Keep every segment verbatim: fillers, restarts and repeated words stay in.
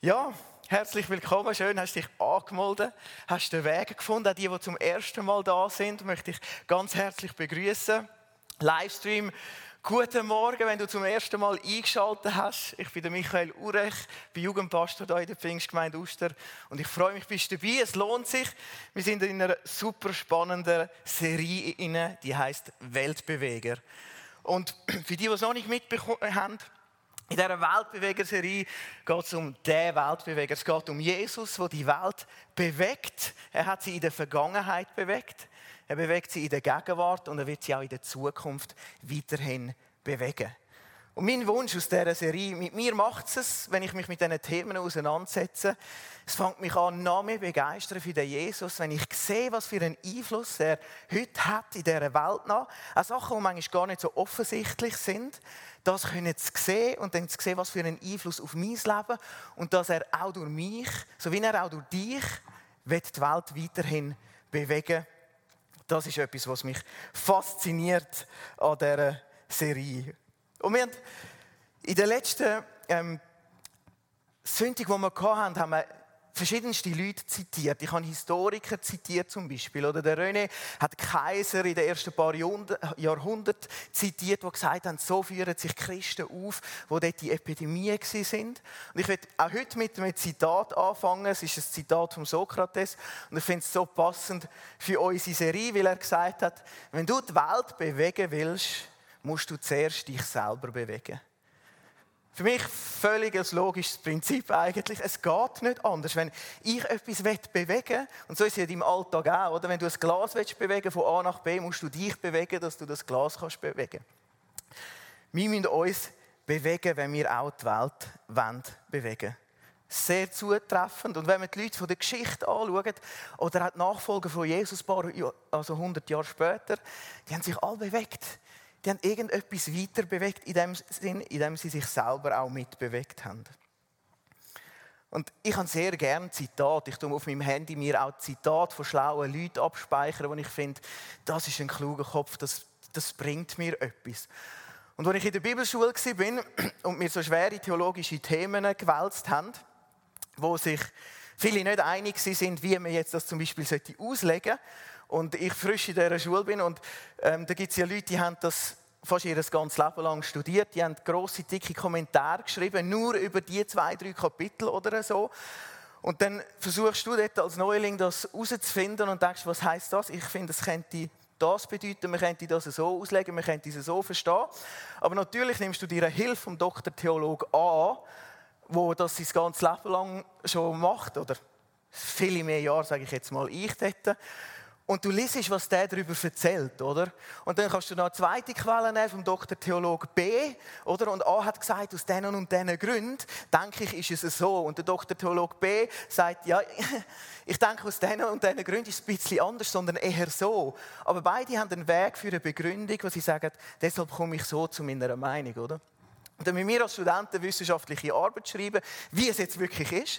Ja, herzlich willkommen. Schön, hast dich angemeldet, hast den Weg gefunden. Auch die, die zum ersten Mal da sind, möchte ich ganz herzlich begrüßen. Livestream, guten Morgen, wenn du zum ersten Mal eingeschaltet hast. Ich bin der Michael Urech, bin Jugendpastor hier in der Pfingstgemeinde Uster und ich freue mich, bist du dabei. Es lohnt sich. Wir sind in einer super spannenden Serie inne, die heißt Weltbeweger. Und für die, die es noch nicht mitbekommen haben, in dieser Weltbeweger-Serie geht es um den Weltbeweger. Es geht um Jesus, der die Welt bewegt. Er hat sie in der Vergangenheit bewegt. Er bewegt sie in der Gegenwart und er wird sie auch in der Zukunft weiterhin bewegen. Und mein Wunsch aus dieser Serie, mit mir macht es, wenn ich mich mit diesen Themen auseinandersetze, es fängt mich an, noch mehr begeistern für den Jesus, wenn ich sehe, was für einen Einfluss er heute hat in dieser Welt noch. Auch Sachen, die manchmal gar nicht so offensichtlich sind, das können zu sehen und dann zu sehen, was für einen Einfluss auf mein Leben und dass er auch durch mich, so wie er auch durch dich, wird die Welt weiterhin bewegen. Das ist etwas, was mich fasziniert an dieser Serie. Und wir haben in der letzten ähm, Sündig, die wir hatten, haben wir verschiedenste Leute zitiert. Ich habe Historiker zitiert zum Beispiel. Oder der René hat Kaiser in den ersten paar Jahrhunderten zitiert, die gesagt haben, so führen sich Christen auf, wo dort die Epidemien waren. Und ich werde auch heute mit einem Zitat anfangen. Es ist ein Zitat von Sokrates. Und ich finde es so passend für unsere Serie, weil er gesagt hat, wenn du die Welt bewegen willst, musst du zuerst dich selber bewegen. Für mich völlig ein logisches Prinzip eigentlich. Es geht nicht anders. Wenn ich etwas bewegen will, und so ist es ja im Alltag auch, oder? Wenn du ein Glas bewegen willst, von A nach B, musst du dich bewegen, dass du das Glas kannst bewegen. Wir müssen uns bewegen, wenn wir auch die Welt wollen bewegen. Sehr zutreffend. Und wenn wir die Leute von der Geschichte anschauen, oder auch die Nachfolger von Jesus, also hundert Jahre später, die haben sich alle bewegt. Die haben irgendetwas weiter bewegt, in dem Sinn, in dem sie sich selber auch mitbewegt haben. Und ich habe sehr gerne Zitate. Ich tue auf meinem Handy mir auch Zitate von schlauen Leuten abspeichern, wo ich finde, das ist ein kluger Kopf, das, das bringt mir etwas. Und als ich in der Bibelschule war und mir so schwere theologische Themen gewälzt haben, wo sich viele nicht einig sind, wie man jetzt das zum Beispiel auslegen sollte, und ich frisch in dieser Schule bin und ähm, da gibt es ja Leute, die haben das fast ihr ganzes Leben lang studiert, die haben grosse, dicke Kommentare geschrieben, nur über die zwei, drei Kapitel oder so. Und dann versuchst du dort als Neuling das herauszufinden und denkst, was heisst das? Ich finde, es könnte das bedeuten, man könnte das so auslegen, man könnte es so verstehen. Aber natürlich nimmst du dir eine Hilfe vom Doktor Theolog an, der das sein ganzes Leben lang schon macht, oder viele mehr Jahre, sage ich jetzt mal, ich dort. Und du liest, was der darüber erzählt, oder? Und dann kannst du noch eine zweite Quelle nehmen vom Doktor Theolog B, oder? Und A hat gesagt, aus diesen und diesen Gründen, denke ich, ist es so. Und der Doktor Theolog B sagt, ja, ich denke, aus diesen und diesen Gründen ist es ein bisschen anders, sondern eher so. Aber beide haben einen Weg für eine Begründung, wo sie sagen, deshalb komme ich so zu meiner Meinung, oder? Und dann müssen wir als Studenten wissenschaftliche Arbeit schreiben, wie es jetzt wirklich ist.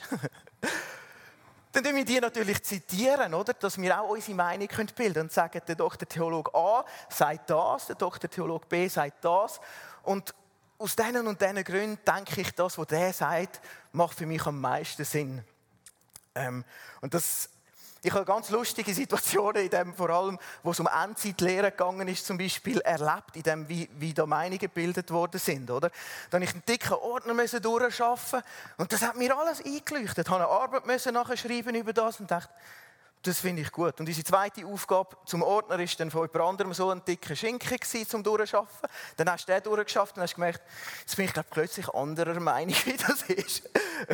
Dann zitieren wir die natürlich, zitieren, oder? Dass wir auch unsere Meinung bilden können und sagen, der Doktor Theolog A sagt das, der Doktor Theolog B sagt das. Und aus diesen und diesen Gründen denke ich, das, was der sagt, macht für mich am meisten Sinn. Ähm, und das, ich habe ganz lustige Situationen, in dem, vor allem, wo es um Endzeitlehre gegangen ist, zum Beispiel, erlebt, in dem, wie, wie da Meinungen gebildet worden sind. Oder? Da musste ich einen dicken Ordner durcharbeiten und das hat mir alles eingeleuchtet. Ich musste eine Arbeit müssen nachher schreiben über das und dachte, das finde ich gut. Und unsere zweite Aufgabe zum Ordner war dann von jemand anderem so ein dicker Schinken zum Durcharbeiten. Dann hast du den durchgeschafft und hast gemerkt, jetzt bin ich glaube plötzlich anderer Meinung, wie das ist.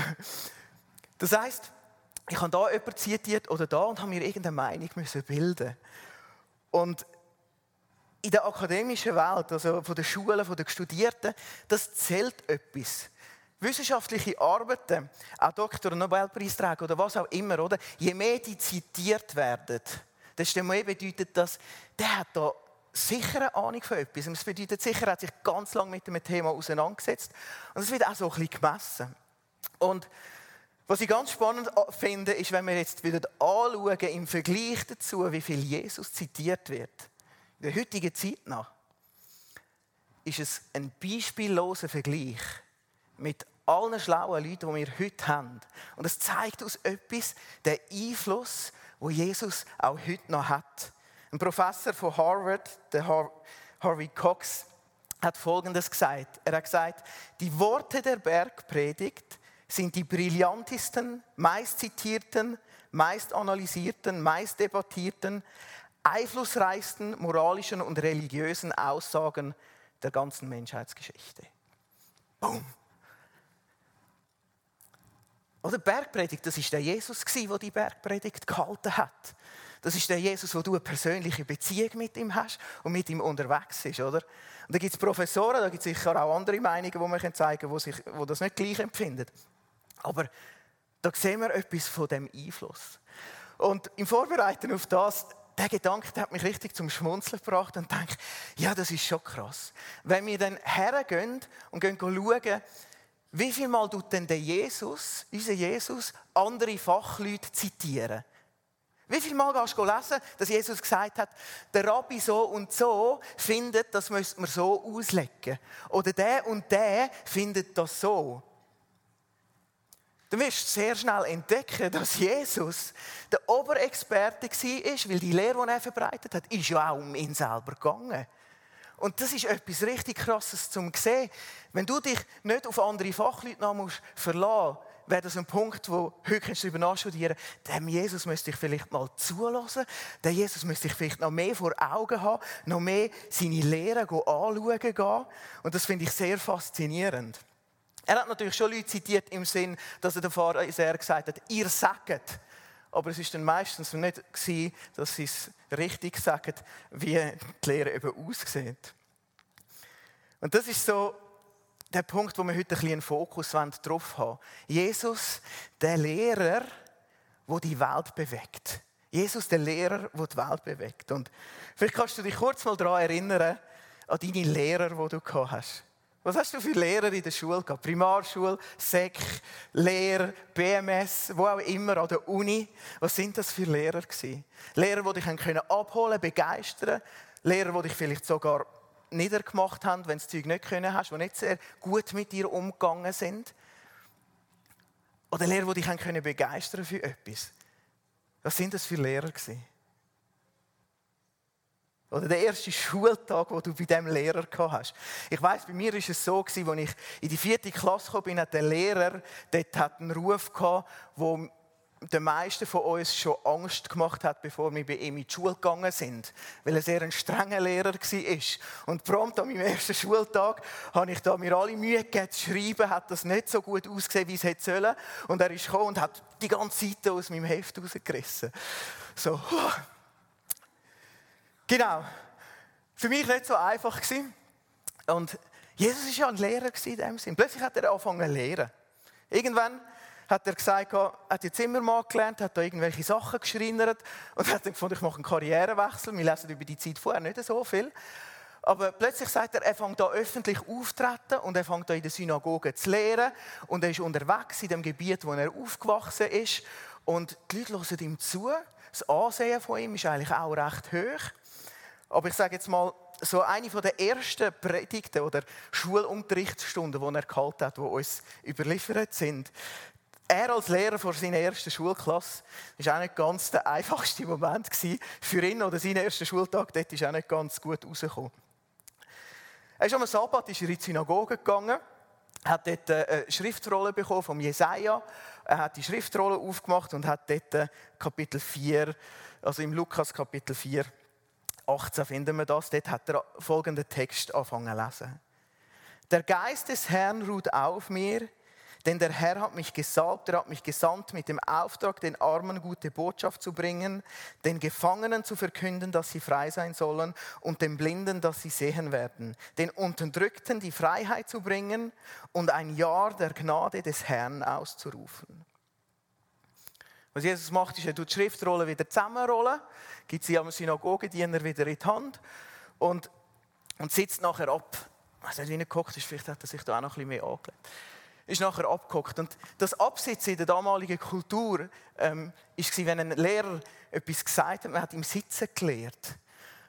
Das heisst, ich habe da jemanden zitiert oder da und habe mir irgendeine Meinung müssen bilden. Und in der akademischen Welt, also von den Schulen, von den Studierten, das zählt etwas. Wissenschaftliche Arbeiten, auch Doktor- und Nobelpreisträger oder was auch immer, oder? Je mehr die zitiert werden, desto mehr bedeutet das, der hat da sicher eine Ahnung von etwas. Und das bedeutet sicher, er hat sich ganz lange mit dem Thema auseinandergesetzt. Und es wird auch so ein bisschen gemessen. Und was ich ganz spannend finde, ist, wenn wir jetzt wieder anschauen, im Vergleich dazu, wie viel Jesus zitiert wird, in der heutigen Zeit nach, ist es ein beispielloser Vergleich mit allen schlauen Leuten, die wir heute haben. Und es zeigt uns etwas, den Einfluss, den Jesus auch heute noch hat. Ein Professor von Harvard, der Har- Harvey Cox, hat Folgendes gesagt. Er hat gesagt, die Worte der Bergpredigt sind die brillantesten, meist zitierten, meist analysierten, meist debattierten, einflussreichsten moralischen und religiösen Aussagen der ganzen Menschheitsgeschichte. Boom! Oder Bergpredigt, das war der Jesus, der die Bergpredigt gehalten hat. Das ist der Jesus, wo du eine persönliche Beziehung mit ihm hast und mit ihm unterwegs bist, oder? Und da gibt es Professoren, da gibt es sicher auch andere Meinungen, die man zeigen kann, die, sich, die das nicht gleich empfinden. Aber da sehen wir etwas von dem Einfluss. Und im Vorbereiten auf das, der Gedanke der hat mich richtig zum Schmunzeln gebracht und denke, ja, das ist schon krass. Wenn wir dann hergehen und gehen schauen, wie viel Mal tut denn der Jesus, unser Jesus, andere Fachleute zitieren? Wie viel Mal gehst du lesen, dass Jesus gesagt hat, der Rabbi so und so findet, das müsste man so auslegen. Oder der und der findet das so. Du wirst sehr schnell entdecken, dass Jesus der Oberexperte war, weil die Lehre, die er verbreitet hat, ist ja auch um ihn selber gegangen. Und das ist etwas richtig Krasses zum sehen. Wenn du dich nicht auf andere Fachleute noch musst verlassen musst, wäre das ein Punkt, wo heute darüber nachstudieren kannst, dem Jesus müsste ich vielleicht mal zulassen, dem Jesus müsste ich vielleicht noch mehr vor Augen haben, noch mehr seine Lehren anschauen gehen. Und das finde ich sehr faszinierend. Er hat natürlich schon Leute zitiert im Sinn, dass er der Pharisäer gesagt hat, ihr sagt. Aber es war dann meistens nicht gewesen, dass sie es richtig sagen, wie die Lehre eben aussieht. Und das ist so der Punkt, wo wir heute ein bisschen einen Fokus drauf haben. Jesus, der Lehrer, der die Welt bewegt. Jesus, der Lehrer, der die Welt bewegt. Und vielleicht kannst du dich kurz mal daran erinnern, an deine Lehrer, die du gehabt hast. Was hast du für Lehrer in der Schule gehabt? Primarschule, Sek, Lehrer, B M S, wo auch immer, an der Uni. Was sind das für Lehrer gewesen? Lehrer, die dich abholen, begeistern. Lehrer, die dich vielleicht sogar niedergemacht haben, wenn du das Zeug nicht können hast, die nicht sehr gut mit dir umgegangen sind. Oder Lehrer, die dich können begeistern für etwas. Was sind das für Lehrer gewesen? Oder der erste Schultag, den du bei diesem Lehrer gehabt hast. Ich weiss, bei mir war es so, als ich in die vierte Klasse kam, bin, hat der Lehrer dort hat einen Ruf gehabt, der den meisten von uns schon Angst gemacht hat, bevor wir bei ihm in die Schule gegangen sind. Weil er sehr ein strenger Lehrer war. Und prompt an meinem ersten Schultag habe ich da mir alle Mühe gegeben zu schreiben, hat das nicht so gut ausgesehen, wie es hätte sollen. Und er ist gekommen und hat die ganze Seite aus meinem Heft rausgerissen. So, genau. Für mich nicht so einfach gewesen. Und Jesus war ja ein Lehrer in dem Sinn. Plötzlich hat er angefangen zu lehren. Irgendwann hat er gesagt, er hat jetzt immer mal gelernt, hat da irgendwelche Sachen geschreinert und hat dann gefunden, ich mache einen Karrierewechsel. Wir lesen über die Zeit vorher nicht so viel. Aber plötzlich sagt er, er fängt da öffentlich auftreten und er fängt da in der Synagoge zu lehren und er ist unterwegs in dem Gebiet, wo er aufgewachsen ist und die Leute hören ihm zu. Das Ansehen von ihm ist eigentlich auch recht hoch. Aber ich sage jetzt mal, so eine der ersten Predigten oder Schulunterrichtsstunden, die er gehalten hat, die uns überliefert sind, er als Lehrer vor seiner ersten Schulklasse, war auch nicht ganz der einfachste Moment für ihn oder seinen ersten Schultag. Dort ist auch nicht ganz gut rausgekommen. Er ist am Sabbat ist er in die Synagoge gegangen, hat dort eine Schriftrolle bekommen vom Jesaja. Er hat die Schriftrolle aufgemacht und hat dort Kapitel vier, also im Lukas Kapitel vier, achtzehn finden wir das. Dort hat er folgenden Text angefangen zu lesen. Der Geist des Herrn ruht auf mir, denn der Herr hat mich gesalbt, er hat mich gesandt mit dem Auftrag, den Armen gute Botschaft zu bringen, den Gefangenen zu verkünden, dass sie frei sein sollen und den Blinden, dass sie sehen werden, den Unterdrückten die Freiheit zu bringen und ein Jahr der Gnade des Herrn auszurufen. Was Jesus macht, ist, er tut die Schriftrolle wieder zusammenrollen, gibt sie am Synagogendiener wieder in die Hand und, und sitzt nachher ab. Ich weiß nicht, wie er gehockt ist, vielleicht hat er sich da auch noch ein bisschen mehr angelegt. Ist nachher abgehockt. Und das Absitzen in der damaligen Kultur ähm, war, wenn ein Lehrer etwas gesagt hat, man hat ihm Sitzen gelehrt.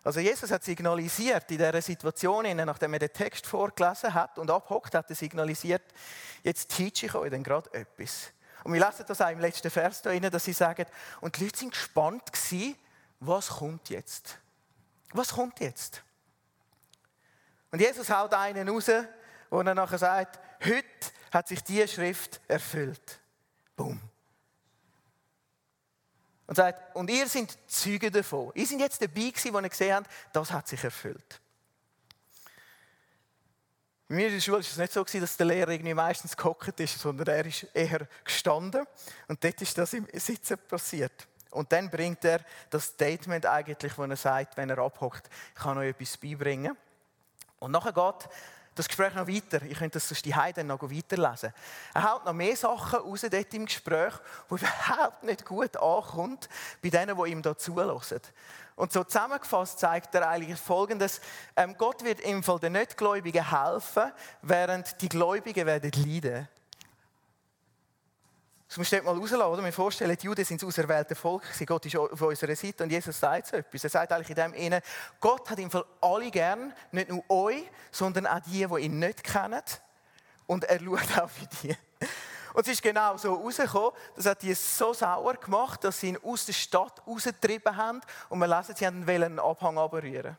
Also Jesus hat signalisiert in dieser Situation, nachdem er den Text vorgelesen hat und abhockt, hat er signalisiert, jetzt teache ich euch dann gerade etwas. Und wir lesen das auch im letzten Vers da rein, dass sie sagen, und die Leute sind gespannt gewesen, was kommt jetzt? Was kommt jetzt? Und Jesus haut einen raus, wo er nachher sagt, heute hat sich diese Schrift erfüllt. Boom. Und sagt, und ihr seid Zeugen davon. Ihr seid jetzt dabei gewesen, wo ihr gesehen habt, das hat sich erfüllt. Bei mir in der Schule war es nicht so, dass der Lehrer irgendwie meistens gehockt ist, sondern er ist eher gestanden. Und dort ist das im Sitzen passiert. Und dann bringt er das Statement eigentlich, wo er sagt, wenn er abhockt, ich kann euch etwas beibringen. Und nachher geht das Gespräch noch weiter. Ich könnte das sonst die Heide noch weiterlesen. Er haut noch mehr Sachen raus dort im Gespräch, die überhaupt nicht gut ankommt bei denen, die ihm da zuhören. Und so zusammengefasst zeigt er eigentlich Folgendes. Ähm, Gott wird im Fall den Nichtgläubigen helfen, während die Gläubigen werden leiden. Das musst du mal rauslassen, oder? Wir vorstellen, die Juden sind das auserwählte Volk, Gott ist auf unserer Seite und Jesus sagt so etwas. Er sagt eigentlich in dem Innen, Gott hat im Fall alle gern, nicht nur euch, sondern auch die, die ihn nicht kennen. Und er schaut auch für die. Und es ist genau so rausgekommen, das hat die so sauer gemacht, dass sie ihn aus der Stadt rausgetrieben haben und wir lesen, sie wollten einen Abhang runterrühren.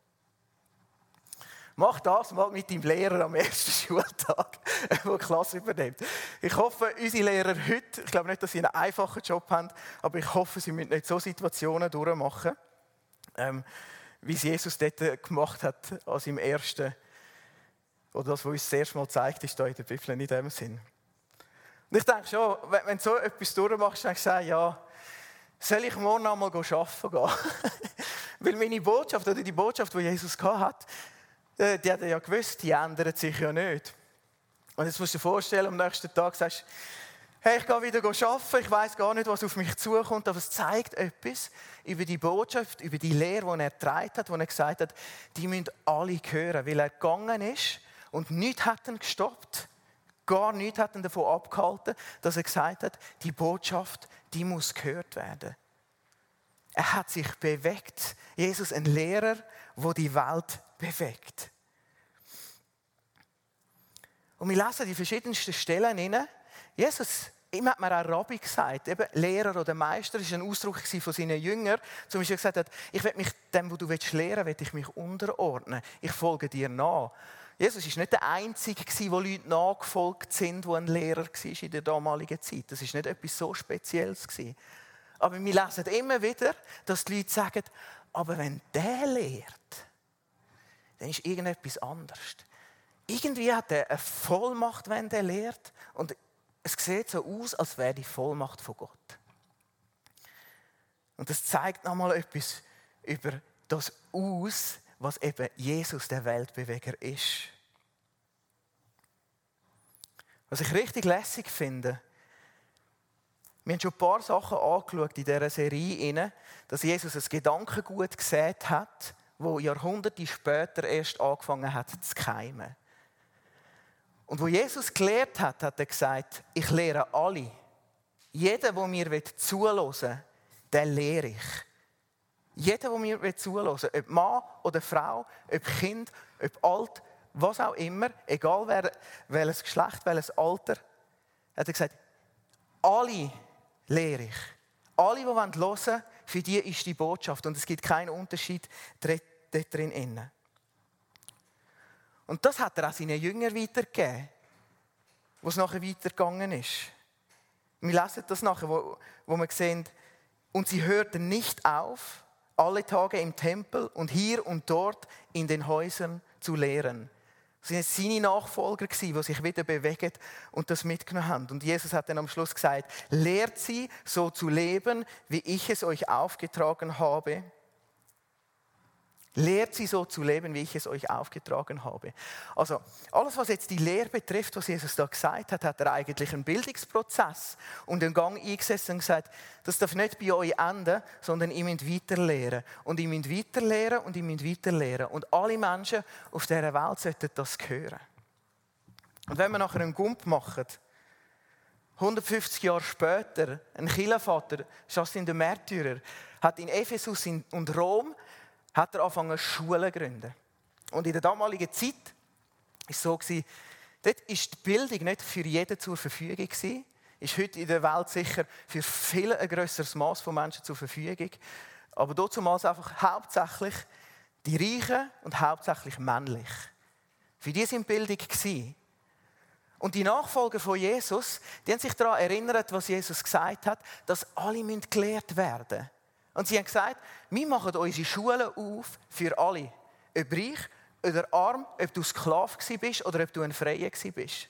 Mach das mal mit deinem Lehrer am ersten Schultag, der die Klasse übernimmt. Ich hoffe, unsere Lehrer heute, ich glaube nicht, dass sie einen einfachen Job haben, aber ich hoffe, sie müssen nicht so Situationen durchmachen, ähm, wie es Jesus dort gemacht hat, als im ersten, oder das, was uns das erste Mal zeigt, ist da in der Bibel nicht in dem Sinn. Und ich denke schon, wenn du so etwas durchmachst, dann sagst du, ja, soll ich morgen einmal arbeiten gehen? Weil meine Botschaft, oder die Botschaft, die Jesus hatte, die hat er ja gewusst, die ändert sich ja nicht. Und jetzt musst du dir vorstellen, am nächsten Tag sagst du, hey, ich gehe wieder arbeiten, ich weiss gar nicht, was auf mich zukommt, aber es zeigt etwas über die Botschaft, über die Lehre, die er getragen hat, wo er gesagt hat, die müssen alle hören, weil er gegangen ist und nichts hat ihn gestoppt, gar nichts hat ihn davon abgehalten, dass er gesagt hat, die Botschaft, die muss gehört werden. Er hat sich bewegt. Jesus, ein Lehrer, der die Welt bewegt. Und wir lesen die verschiedensten Stellen hinein. Jesus, ihm hat man auch Rabbi gesagt, eben Lehrer oder Meister, das war ein Ausdruck von seinen Jüngern. Zum Beispiel gesagt hat, ich will mich dem, was du lehren willst, will ich mich unterordnen. Ich folge dir nach. Jesus war nicht der Einzige, wo Leute nachgefolgt sind, der ein Lehrer war in der damaligen Zeit. Das war nicht etwas so Spezielles. Aber wir lesen immer wieder, dass die Leute sagen, aber wenn der lehrt, dann ist irgendetwas anderes. Irgendwie hat er eine Vollmacht, wenn der lehrt. Und es sieht so aus, als wäre die Vollmacht von Gott. Und das zeigt nochmal etwas über das aus, was eben Jesus, der Weltbeweger, ist. Was ich richtig lässig finde, wir haben schon ein paar Sachen angeschaut in dieser Serie, dass Jesus ein Gedankengut gesät hat, wo Jahrhunderte später erst angefangen hat zu keimen. Und wo Jesus gelehrt hat, hat er gesagt, ich lehre alle. Jeder, der mir zuhören will, den lehre ich. Jeder, der mir zuhören will, ob Mann oder Frau, ob Kind, ob alt, was auch immer, egal wer, welches Geschlecht, welches Alter, hat er gesagt, alle lehre ich. Alle, die hören wollen, für die ist die Botschaft. Und es gibt keinen Unterschied dort drin. Und das hat er auch seinen Jüngern weitergegeben, wo es nachher weitergegangen ist. Wir lesen das nachher, wo, wo wir sehen, und sie hörten nicht auf, alle Tage im Tempel und hier und dort in den Häusern zu lehren. Das waren seine Nachfolger, die sich wieder bewegen und das mitgenommen haben. Und Jesus hat dann am Schluss gesagt, lehrt sie, so zu leben, wie ich es euch aufgetragen habe. Lehrt sie so zu leben, wie ich es euch aufgetragen habe. Also alles, was jetzt die Lehre betrifft, was Jesus da gesagt hat, hat er eigentlich einen Bildungsprozess und einen Gang eingesetzt und gesagt, das darf nicht bei euch enden, sondern ihr müsst weiterlehren. Und ihr müsst weiterlehren und ihr müsst weiterlehren. Und alle Menschen auf dieser Welt sollten das hören. Und wenn wir nachher einen Gump machen, hundertfünfzig Jahre später, ein Kirchenvater, Justin der Märtyrer, hat in Ephesus und Rom hat er angefangen, Schulen zu gründen. Und in der damaligen Zeit war es so, dort war die Bildung nicht für jeden zur Verfügung. Ist heute in der Welt sicher für viel ein grösseres Maß von Menschen zur Verfügung. Aber damals einfach hauptsächlich die Reichen und hauptsächlich männlich. Für die waren Bildung. Und die Nachfolger von Jesus, die haben sich daran erinnert, was Jesus gesagt hat, dass alle gelehrt werden müssen. Und sie haben gesagt, wir machen unsere Schulen auf für alle. Ob reich oder arm, ob du Sklave bist oder ob du ein Freier bist.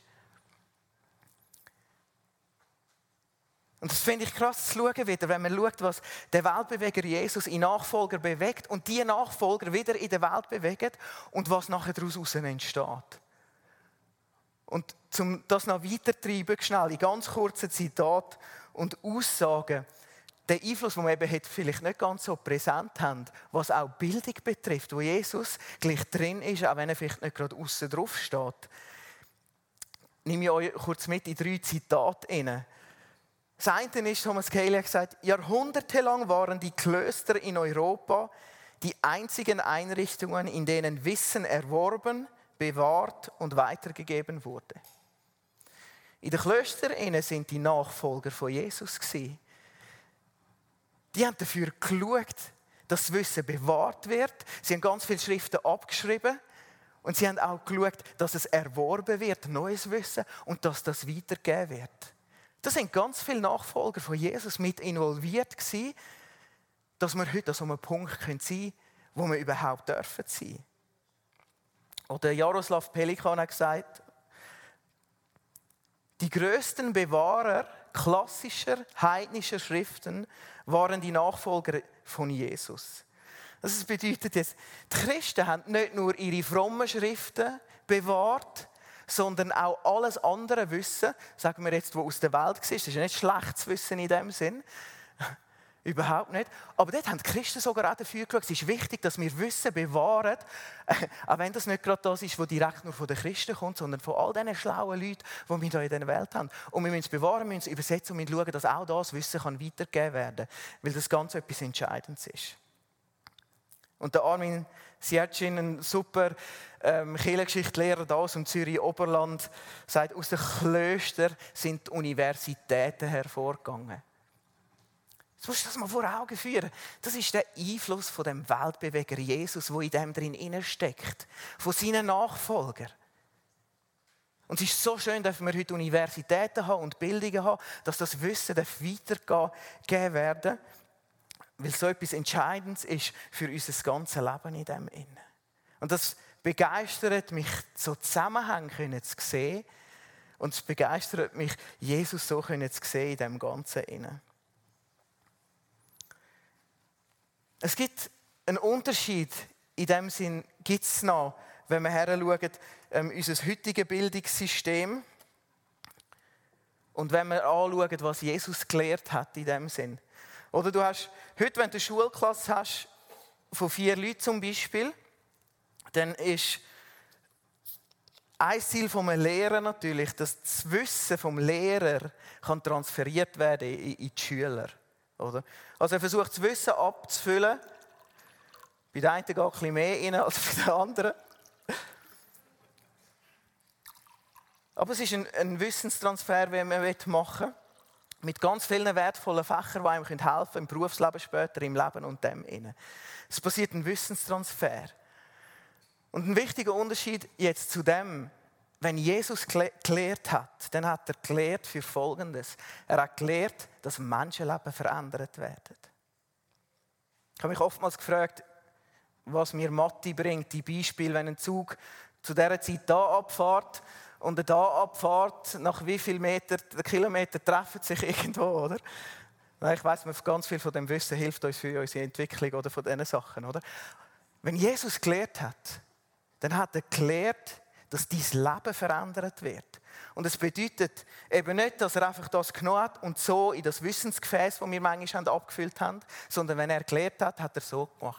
Und das finde ich krass zu schauen wieder, wenn man schaut, was der Weltbeweger Jesus in Nachfolger bewegt und die Nachfolger wieder in der Welt bewegen und was nachher daraus entsteht. Und um das noch weiterzutreiben, schnell in ganz kurzen Zitaten und Aussagen, den Einfluss, den wir eben vielleicht nicht ganz so präsent haben, was auch Bildung betrifft, wo Jesus gleich drin ist, auch wenn er vielleicht nicht gerade aussen drauf steht, nehme ich euch kurz mit in drei Zitate rein. Das eine ist, Thomas Cahill hat gesagt, jahrhundertelang waren die Klöster in Europa die einzigen Einrichtungen, in denen Wissen erworben, bewahrt und weitergegeben wurde. In den Klöstern sind die Nachfolger von Jesus gewesen. Die haben dafür geschaut, dass das Wissen bewahrt wird. Sie haben ganz viele Schriften abgeschrieben. Und sie haben auch geschaut, dass es erworben wird, neues Wissen, und dass das weitergegeben wird. Da sind ganz viele Nachfolger von Jesus mit involviert gewesen, dass wir heute an so einem Punkt sein können, wo wir überhaupt dürfen sein. Oder Jaroslav Pelikan hat gesagt, die grössten Bewahrer klassischer, heidnischer Schriften waren die Nachfolger von Jesus. Das bedeutet jetzt, die Christen haben nicht nur ihre frommen Schriften bewahrt, sondern auch alles andere Wissen, sagen wir jetzt, was aus der Welt war. Das ist ja nicht schlechtes Wissen in dem Sinn. Überhaupt nicht. Aber dort haben die Christen sogar auch dafür geschaut. Es ist wichtig, dass wir Wissen bewahren, auch wenn das nicht gerade das ist, was direkt nur von den Christen kommt, sondern von all diesen schlauen Leuten, die wir hier in dieser Welt haben. Und wir müssen es bewahren, wir müssen es übersetzen und schauen, dass auch das Wissen kann weitergegeben werden kann, weil das ganz etwas Entscheidendes ist. Und der Armin Sierczin, ein super ähm, Kirchengeschichtslehrer da aus dem Zürich Oberland, sagt, aus den Klöstern sind die Universitäten hervorgegangen. Jetzt musst du das mal vor Augen führen. Das ist der Einfluss von dem Weltbeweger Jesus, der in dem drin steckt, von seinen Nachfolgern. Und es ist so schön, dass wir heute Universitäten haben und Bildungen haben, dass das Wissen weitergegeben werden, weil so etwas Entscheidendes ist für unser ganzes Leben in dem Innen. Und das begeistert mich, so Zusammenhänge zu sehen, und es begeistert mich, Jesus so zu sehen in dem Ganzen Innen. Es gibt einen Unterschied, in dem Sinn gibt es noch, wenn wir heranschauen, ähm, unser heutiges Bildungssystem und wenn wir anschauen, was Jesus gelehrt hat in dem Sinn. Oder du hast, heute, wenn du eine Schulklasse hast, von vier Leuten zum Beispiel, dann ist ein Ziel vom Lehrer natürlich, dass das Wissen vom Lehrer kann transferiert werden in, in die Schüler. Oder? Also er versucht das Wissen abzufüllen. Bei den einen geht ein bisschen mehr rein als bei den anderen. Aber es ist ein, ein Wissenstransfer, den man machen will. Mit ganz vielen wertvollen Fächern, die einem helfen können, im Berufsleben später, im Leben und dem innen. Es passiert ein Wissenstransfer. Und ein wichtiger Unterschied jetzt zu dem, wenn Jesus gelehrt hat, dann hat er gelehrt für Folgendes. Er hat gelehrt, dass Menschenleben verändert werden. Ich habe mich oftmals gefragt, was mir Matti bringt, die Beispiele, wenn ein Zug zu dieser Zeit da abfährt und er da abfährt, nach wie viel Meter, Kilometer treffen sich irgendwo, oder? Ich weiss, ganz viel von dem Wissen hilft uns für unsere Entwicklung oder von diesen Sachen, oder? Wenn Jesus gelehrt hat, dann hat er gelehrt, dass dein Leben verändert wird. Und es bedeutet eben nicht, dass er einfach das genommen hat und so in das Wissensgefäß, das wir manchmal abgefüllt haben, sondern wenn er gelehrt hat, hat er so gemacht.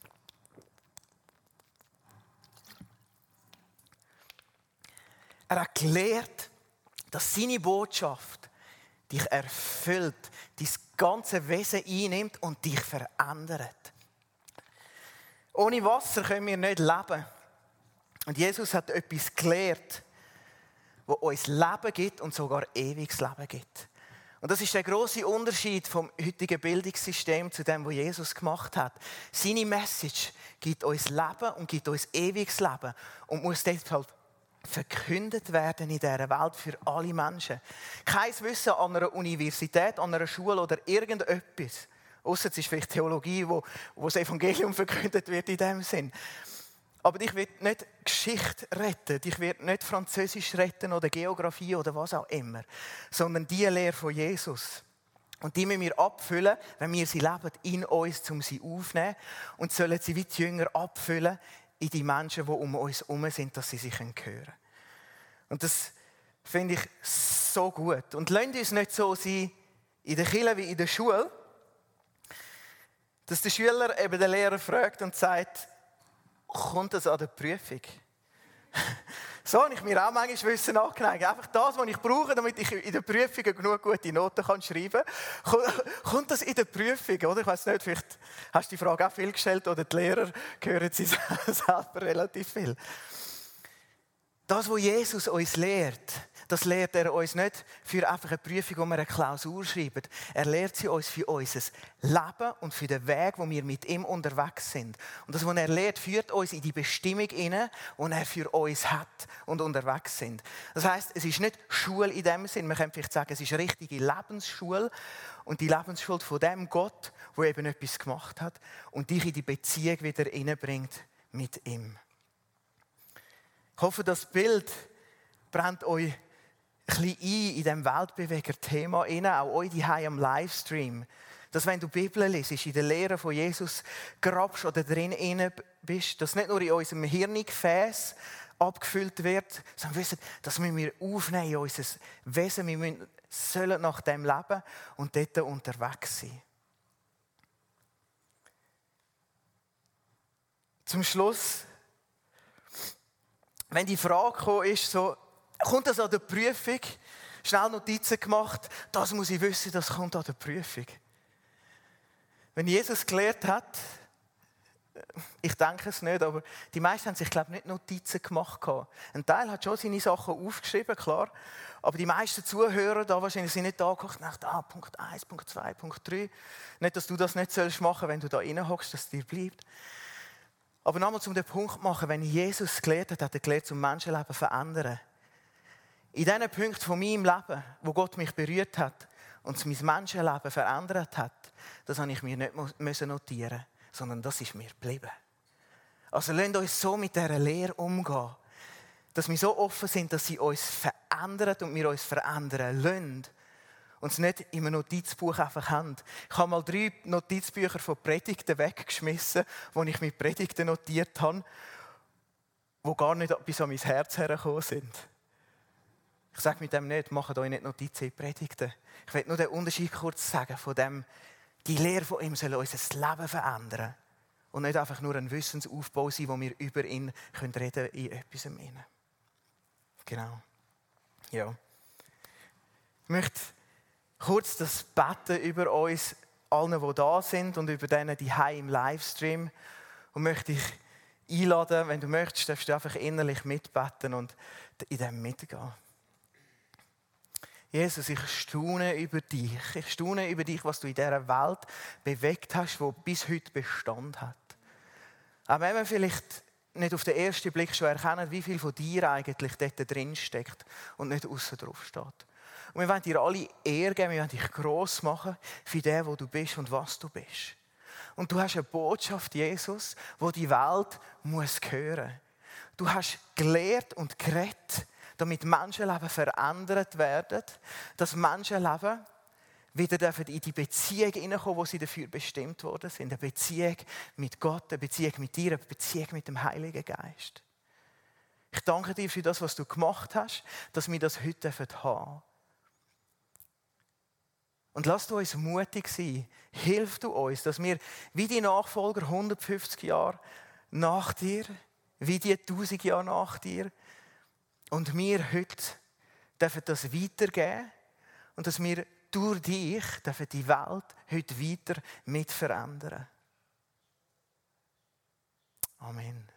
Er hat gelehrt, dass seine Botschaft dich erfüllt, dein ganze Wesen einnimmt und dich verändert. Ohne Wasser können wir nicht leben. Und Jesus hat etwas gelehrt, das uns Leben gibt und sogar ewiges Leben gibt. Und das ist der grosse Unterschied vom heutigen Bildungssystem zu dem, was Jesus gemacht hat. Seine Message gibt uns Leben und gibt uns ewiges Leben und muss deshalb verkündet werden in dieser Welt für alle Menschen. Kein Wissen an einer Universität, an einer Schule oder irgendetwas. Ausser es ist vielleicht Theologie, wo, wo das Evangelium verkündet wird in dem Sinn. Aber ich werde nicht Geschichte retten, ich werde nicht Französisch retten oder Geografie oder was auch immer, sondern die Lehre von Jesus. Und die müssen wir abfüllen, wenn wir sie leben, in uns, um sie aufzunehmen. Und sollen sie wie die Jünger abfüllen in die Menschen, die um uns herum sind, dass sie sich hören können. Und das finde ich so gut. Und lasst uns nicht so sein in der Kirche wie in der Schule, dass der Schüler eben den Lehrer fragt und sagt, kommt das an der Prüfung? So habe ich mir auch manchmal Wissen angeneigt. Einfach das, was ich brauche, damit ich in der Prüfung genug gute Noten kann schreiben kann. Kommt das in der Prüfung? Oder? Ich weiss nicht, vielleicht hast du die Frage auch viel gestellt oder die Lehrer hören sie selber relativ viel. Das, was Jesus uns lehrt, das lehrt er uns nicht für einfach eine Prüfung, wo wir eine Klausur schreiben. Er lehrt sie uns für unser Leben und für den Weg, wo wir mit ihm unterwegs sind. Und das, was er lehrt, führt uns in die Bestimmung hinein, die er für uns hat und unterwegs sind. Das heisst, es ist nicht Schule in dem Sinn. Man kann vielleicht sagen, es ist eine richtige Lebensschule. Und die Lebensschule von dem Gott, der eben etwas gemacht hat und dich in die Beziehung wieder hineinbringt mit ihm. Ich hoffe, das Bild brennt euch ein bisschen ein in diesem Weltbeweger-Thema rein, auch euch daheim am Livestream. Dass wenn du die Bibel liest, in der Lehre von Jesus grabst oder drin bist, dass nicht nur in unserem Hirngefäß abgefüllt wird, sondern wissen, das müssen wir aufnehmen in unser Wesen. Wir müssen, sollen nach dem leben und dort unterwegs sein. Zum Schluss, wenn die Frage gekommen ist, so, kommt das an der Prüfung? Schnell Notizen gemacht, das muss ich wissen, das kommt an der Prüfung. Wenn Jesus gelehrt hat, ich denke es nicht, aber die meisten haben sich, glaube ich, nicht Notizen gemacht. Ein Teil hat schon seine Sachen aufgeschrieben, klar, aber die meisten Zuhörer da wahrscheinlich sind nicht da geguckt und dachten, ah, Punkt eins, Punkt zwei, Punkt drei. Nicht, dass du das nicht sollst machen, wenn du da reinhockst, dass es dir bleibt. Aber nochmal zum den Punkt zu machen, wenn Jesus gelehrt hat, hat er gelehrt, zum Menschenleben zu verändern. In diesen Punkten von meinem Leben, wo Gott mich berührt hat und mein Menschenleben verändert hat, das habe ich mir nicht notieren müssen, sondern das ist mir geblieben. Also lasst uns so mit dieser Lehre umgehen, dass wir so offen sind, dass sie uns verändert und wir uns verändern lassen. Und es nicht in einem Notizbuch einfach haben. Ich habe mal drei Notizbücher von Predigten weggeschmissen, wo ich mit Predigten notiert habe, die gar nicht bis an mein Herz hergekommen sind. Ich sage mit dem nicht, macht euch nicht Notizen in Predigten. Ich will nur den Unterschied kurz sagen von dem, die Lehre von ihm soll unser Leben verändern. Und nicht einfach nur ein Wissensaufbau sein, wo wir über ihn reden können in etwas hinein. Genau. Ja. Ich möchte kurz das Beten über uns, allen, die da sind und über denen, die heim im Livestream. Und möchte ich einladen, wenn du möchtest, darfst du einfach innerlich mitbeten und in dem mitgehen. Jesus, ich staune über dich. Ich staune über dich, was du in dieser Welt bewegt hast, die bis heute Bestand hat. Auch wenn wir vielleicht nicht auf den ersten Blick schon erkennen, wie viel von dir eigentlich dort drin steckt und nicht aussen drauf steht. Und wir wollen dir alle Ehre geben, wir wollen dich gross machen für den, wo du bist und was du bist. Und du hast eine Botschaft, Jesus, die die Welt muss hören. Du hast gelehrt und geredet, damit Menschenleben verändert werden, dass Menschenleben wieder in die Beziehung hineinkommen, wo sie dafür bestimmt worden sind. Eine Beziehung mit Gott, eine Beziehung mit dir, eine Beziehung mit dem Heiligen Geist. Ich danke dir für das, was du gemacht hast, dass wir das heute haben dürfen. Und lass du uns mutig sein. Hilf du uns, dass wir wie die Nachfolger hundertfünfzig Jahre nach dir, wie die tausend Jahre nach dir, und wir heute dürfen das weitergeben und dass wir durch dich dürfen die Welt heute weiter mit verändern. Amen.